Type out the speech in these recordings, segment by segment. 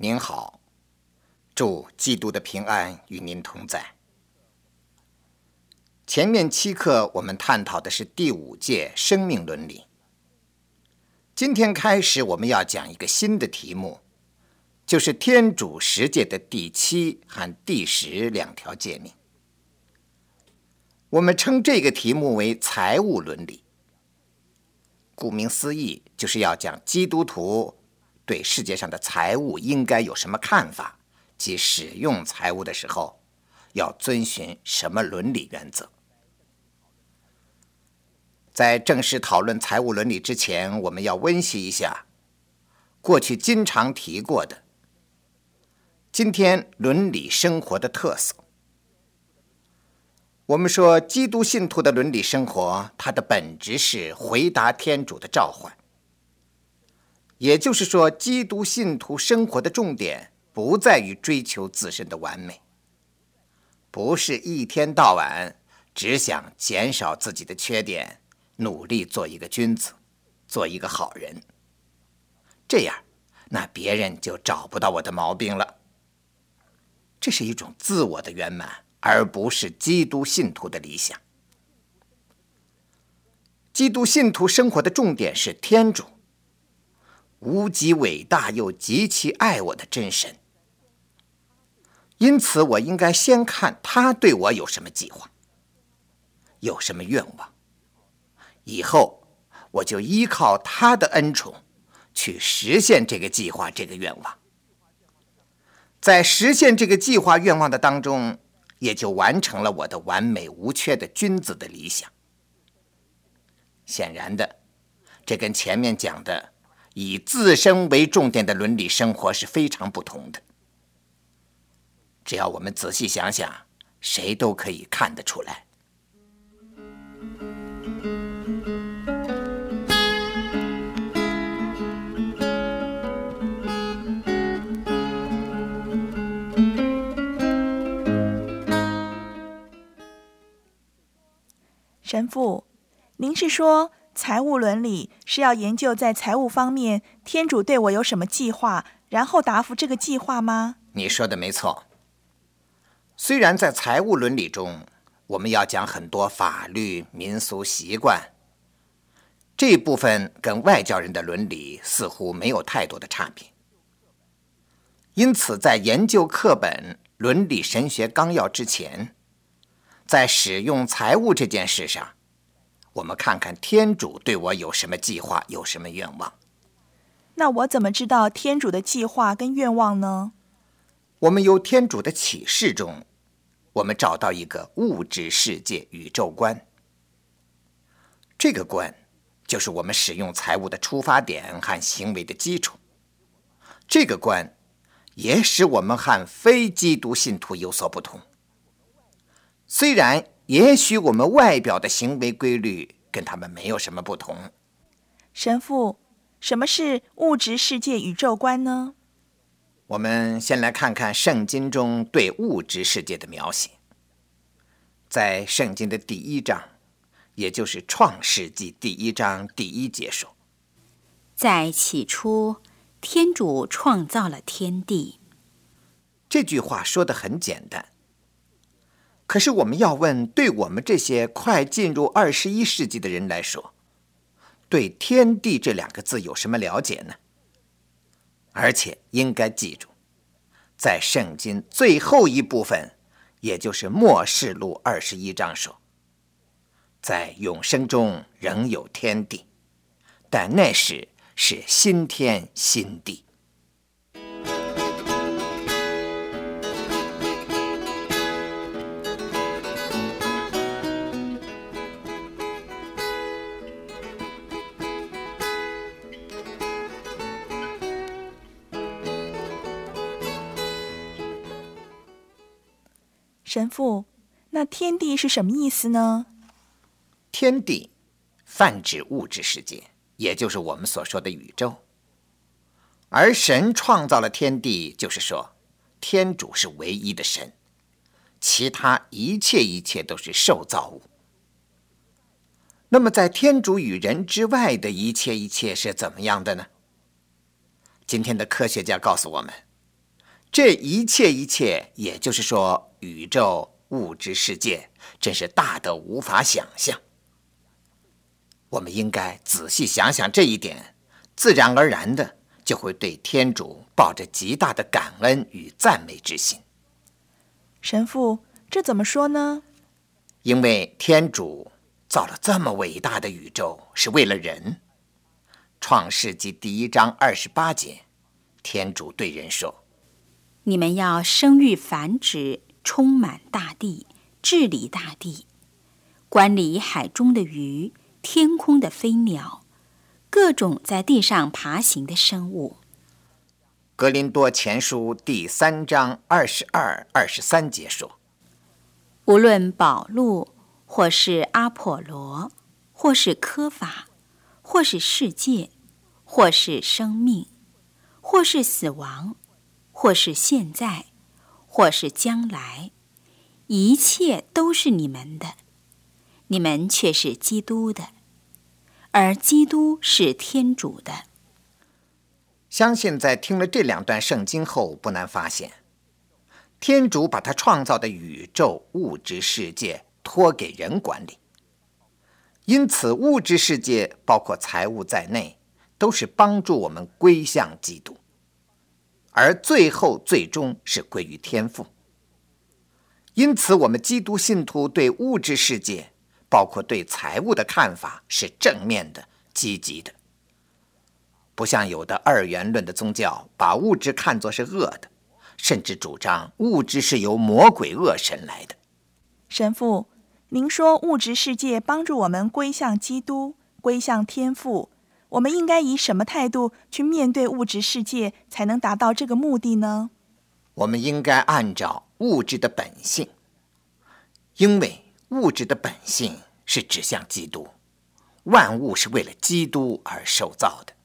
您好，祝基督的平安与您同在。前面7课我们探讨的是第5届生命伦理。今天开始我们要讲一个新的题目，就是天主十诫的第7和第10两条诫命。我们称这个题目为财务伦理。顾名思义，就是要讲基督徒对世界上的财物应该有什么看法，及使用财物的时候要遵循什么伦理原则。在正式讨论财务伦理之前，我们要温习一下过去经常提过的今天伦理生活的特色。我们说基督信徒的伦理生活，它的本质是回答天主的召唤。也就是说，基督信徒生活的重点不在于追求自身的完美，不是一天到晚只想减少自己的缺点，努力做一个君子，做一个好人。这样，那别人就找不到我的毛病了。这是一种自我的圆满，而不是基督信徒的理想。基督信徒生活的重点是天主，无极伟大又极其爱我的真神。因此我应该先看他对我有什么计划，有什么愿望，以后我就依靠他的恩宠去实现这个计划，这个愿望。在实现这个计划愿望的当中，也就完成了我的完美无缺的君子的理想。显然的，这跟前面讲的以自身为重点的伦理生活是非常不同的。只要我们仔细想想，谁都可以看得出来。 神父，您是说财务伦理是要研究在财务方面天主对我有什么计划，然后答复这个计划吗？ 你说的没错。虽然在财务伦理中我们要讲很多法律、民俗习惯，这一部分跟外教人的伦理似乎没有太多的差别。因此在研究课本伦理神学纲要之前，在使用财物这件事上，我们看看天主对我有什么计划，有什么愿望。 那我怎么知道天主的计划跟愿望呢？ 我们由天主的启示中，我们找到一个物质世界宇宙观。这个观就是我们使用财物的出发点和行为的基础。这个观也使我们和非基督信徒有所不同。虽然也许我们外表的行为规律跟他们没有什么不同。 神父，什么是物质世界宇宙观呢？ 我们先来看看圣经中对物质世界的描写。在圣经的第1章，也就是创世纪第1章第1节说， 在起初，天主创造了天地。 这句话说得很简单。可是我们要问，对我们这些快进入21世纪的人来说，对天地这2个字有什么了解呢？而且应该记住，在圣经最后一部分，也就是默示录21章说，在永生中仍有天地，但那时是新天新地。 神父，那天地是什么意思呢？ 天地泛指物质世界，也就是我们所说的宇宙。而神创造了天地，就是说天主是唯一的神，其他一切都是受造物。那么在天主与人之外的一切是怎么样的呢？今天的科学家告诉我们， 这一切，也就是说，宇宙物质世界真是大得无法想象。我们应该仔细想想这一点，自然而然的就会对天主抱着极大的感恩与赞美之心。 神父，这怎么说呢？ 因为天主造了这么伟大的宇宙，是为了人。创世纪1章28节，天主对人说： 你们要生育繁殖，充满大地，治理大地，管理海中的鱼，天空的飞鸟，各种在地上爬行的生物。 格林多前书第3章22、23节说： 无论保禄，或是阿波罗，或是科法，或是世界，或是生命，或是死亡，或是现在，或是将来，一切都是你们的，你们却是基督的，而基督是天主的。 相信在听了这2段圣经后，不难发现，天主把他创造的宇宙物质世界托给人管理，因此物质世界包括财物在内，都是帮助我们归向基督，而最终是归于天父。因此我们基督信徒对物质世界，包括对财物的看法是正面的、积极的，不像有的二元论的宗教把物质看作是恶的，甚至主张物质是由魔鬼恶神来的。 神父，您说物质世界帮助我们归向基督，归向天父，我们应该以什么态度去面对物质世界，才能达到这个目的呢？ 我们应该按照物质的本性，因为物质的本性是指向基督，万物是为了基督而受造的。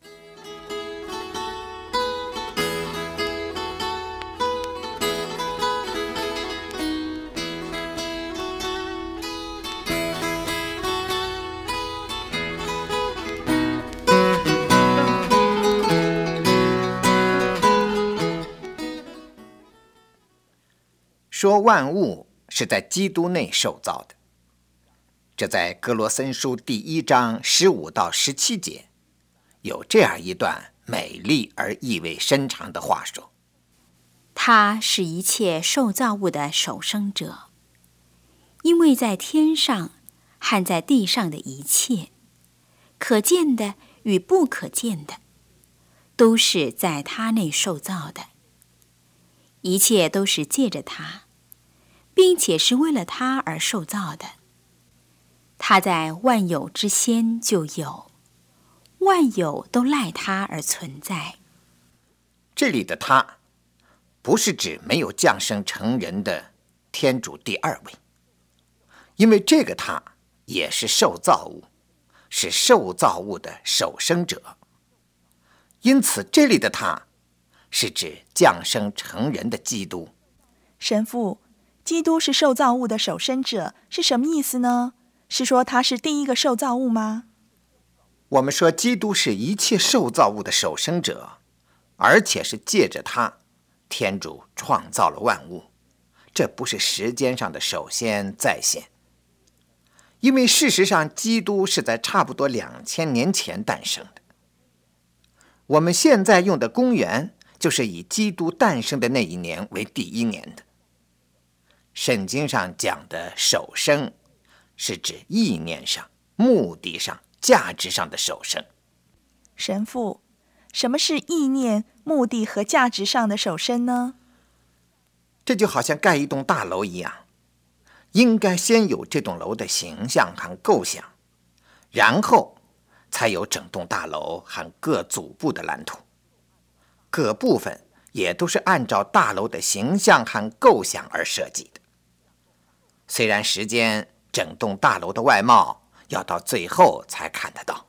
说万物是在基督内受造的，这在哥罗森书第1章15到17节有这样一段美丽而意味深长的话说： 他是一切受造物的首生者，因为在天上和在地上的一切，可见的与不可见的，都是在他内受造的，一切都是借着他，并且是为了他而受造的。他在万有之先就有，万有都赖他而存在。 这里的他不是指没有降生成人的天主第二位，因为这个他也是受造物，是受造物的首生者。因此这里的他是指降生成人的基督。 神父，基督是受造物的首生者，是什么意思呢？是说他是第一个受造物吗？ 我们说基督是一切受造物的首生者，而且是借着他，天主创造了万物，这不是时间上的首先再现。因为事实上基督是在差不多2000年前诞生的。我们现在用的公元就是以基督诞生的那一年为第1年的。圣经上讲的首生是指意念上、目的上、价值上的首生。 神父，什么是意念、目的和价值上的首生呢？ 这就好像盖一栋大楼一样，应该先有这栋楼的形象和构想，然后才有整栋大楼和各组部的蓝图。各部分也都是按照大楼的形象和构想而设计的。虽然时间整栋大楼的外貌要到最后才看得到。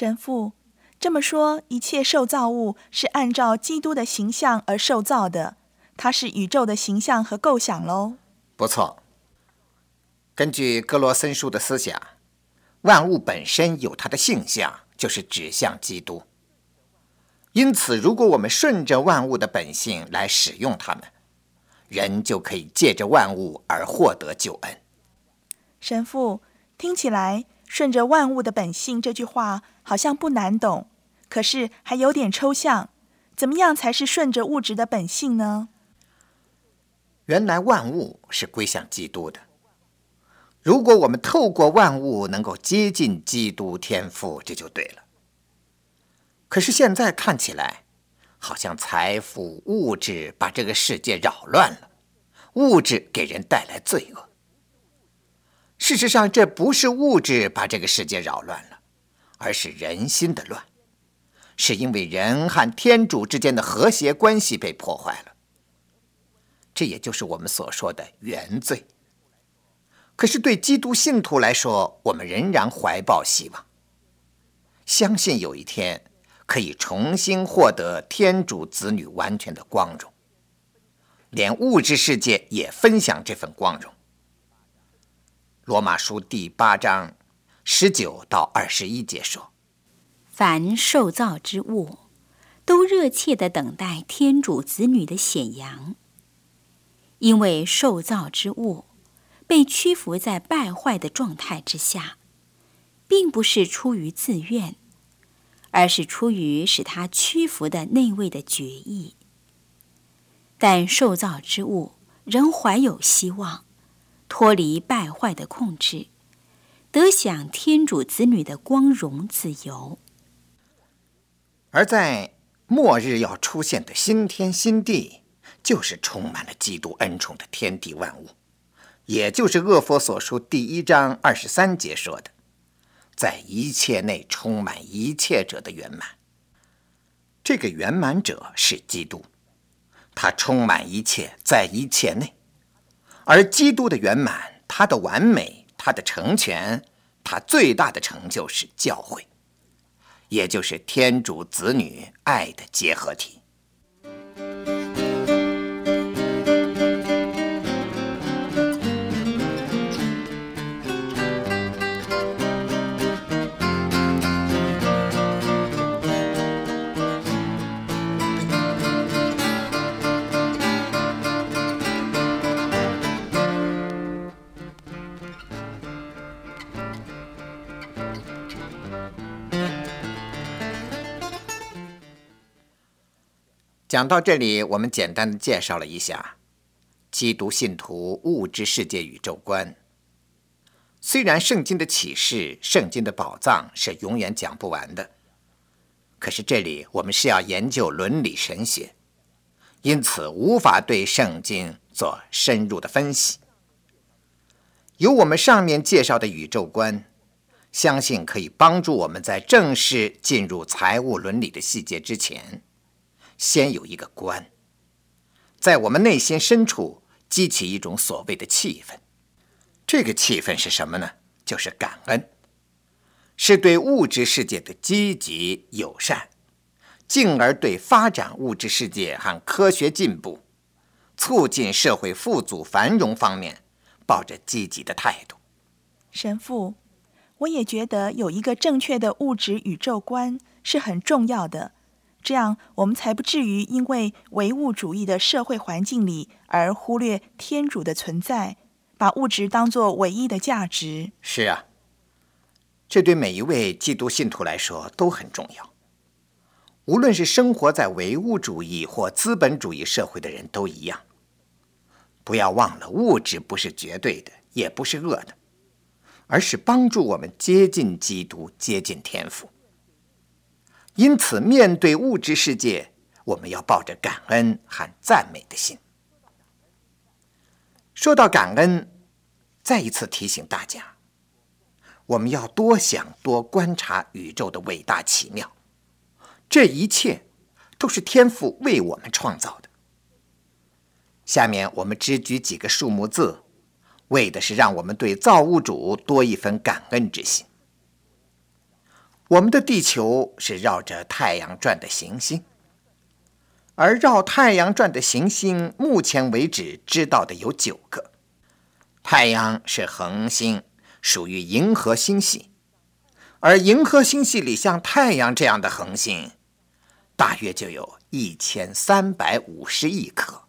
神父，这么说，一切受造物是按照基督的形象而受造的，它是宇宙的形象和构想喽？ 不错。根据哥罗森书的思想，万物本身有它的性象，就是指向基督。因此，如果我们顺着万物的本性来使用它们，人就可以借着万物而获得救恩。 神父，听起来顺着万物的本性这句话好像不难懂，可是还有点抽象。怎么样才是顺着物质的本性呢？ 原来万物是归向基督的。如果我们透过万物能够接近基督天父，这就对了。可是现在看起来，好像财富、物质把这个世界扰乱了，物质给人带来罪恶。事实上，这不是物质把这个世界扰乱了，而是人心的乱，是因为人和天主之间的和谐关系被破坏了。这也就是我们所说的原罪。可是对基督信徒来说，我们仍然怀抱希望，相信有一天可以重新获得天主子女完全的光荣，连物质世界也分享这份光荣。罗马书第8章19到21节说： 凡受造之物，都热切地等待天主子女的显扬，因为受造之物被屈服在败坏的状态之下，并不是出于自愿，而是出于使他屈服的内位的决意。但受造之物仍怀有希望，脱离败坏的控制，得享天主子女的光荣自由。 而在末日要出现的新天新地，就是充满了基督恩宠的天地万物，也就是厄弗所书第1章23节说的，在一切内充满一切者的圆满。这个圆满者是基督，他充满一切，在一切内。而基督的圆满，他的完美，他的成全，他最大的成就是教会，也就是天主子女爱的结合体。讲到这里，我们简单的介绍了一下基督信徒物质世界宇宙观。虽然圣经的启示、圣经的宝藏是永远讲不完的，可是这里我们是要研究伦理神学，因此无法对圣经做深入的分析。有我们上面介绍的宇宙观，相信可以帮助我们在正式进入财务伦理的细节之前，先有一个观，在我们内心深处激起一种所谓的气氛。这个气氛是什么呢？就是感恩，是对物质世界的积极友善，进而对发展物质世界和科学进步、促进社会富足繁荣方面抱着积极的态度。 神父，我也觉得有一个正确的物质宇宙观是很重要的，这样我们才不至于因为唯物主义的社会环境里而忽略天主的存在，把物质当作唯一的价值。 是啊，这对每一位基督信徒来说都很重要。无论是生活在唯物主义或资本主义社会的人都一样。不要忘了，物质不是绝对的，也不是恶的，而是帮助我们接近基督，接近天父。因此，面对物质世界，我们要抱着感恩和赞美的心。说到感恩，再一次提醒大家，我们要多想多观察宇宙的伟大奇妙，这一切都是天父为我们创造的。下面我们只举几个数目字，为的是让我们对造物主多一分感恩之心。 我们的地球是绕着太阳转的行星，而绕太阳转的行星目前为止知道的有9个。太阳是恒星，属于银河星系，而银河星系里像太阳这样的恒星大约就有1350亿颗。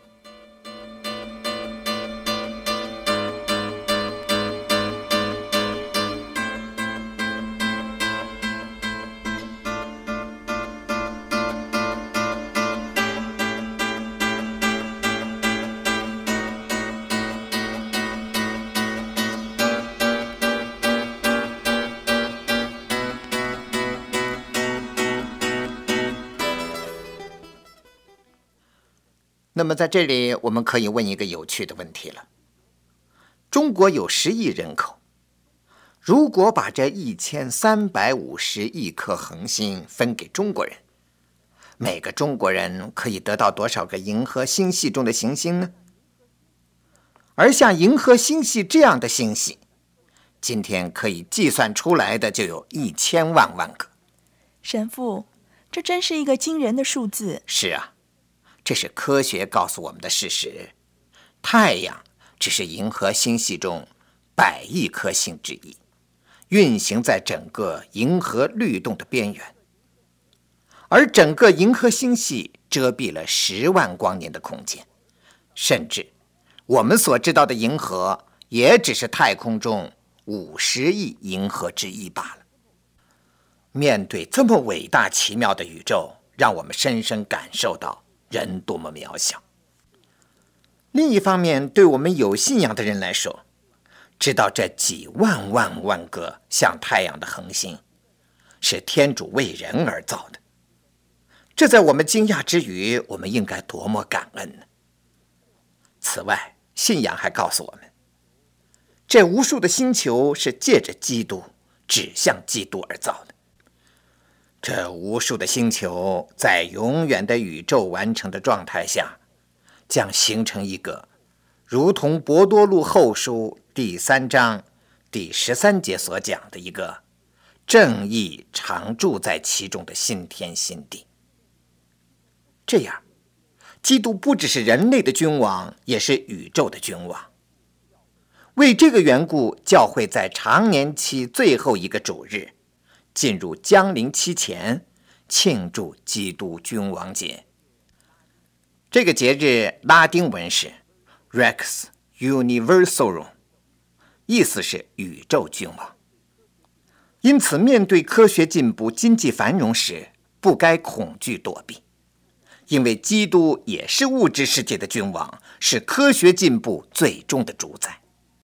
那么在这里我们可以问一个有趣的问题了。中国有10亿人口，如果把这1350亿颗恒星分给中国人，每个中国人可以得到多少个银河星系中的行星呢？而像银河星系这样的星系，今天可以计算出来的就有1000万个。 神父，这真是一个惊人的数字。 是啊，这是科学告诉我们的事实。太阳只是银河星系中100亿颗星之一，运行在整个银河律动的边缘，而整个银河星系遮蔽了10万光年的空间，甚至我们所知道的银河也只是太空中50亿银河之一罢了。面对这么伟大奇妙的宇宙，让我们深深感受到人多么渺小。另一方面，对我们有信仰的人来说，知道这几万万个像太阳的恒星是天主为人而造的，这在我们惊讶之余，我们应该多么感恩呢？此外，信仰还告诉我们，这无数的星球是借着基督指向基督而造的。这无数的星球在永远的宇宙完成的状态下，将形成一个如同伯多禄后书第3章第13节所讲的一个正义常住在其中的新天新地。这样，基督不只是人类的君王，也是宇宙的君王。为这个缘故，教会在常年期最后一个主日，进入降临期前，庆祝基督君王节。这个节日拉丁文是 Rex Universarum， 意思是宇宙君王。因此，面对科学进步、经济繁荣时，不该恐惧躲避，因为基督也是物质世界的君王，是科学进步最终的主宰。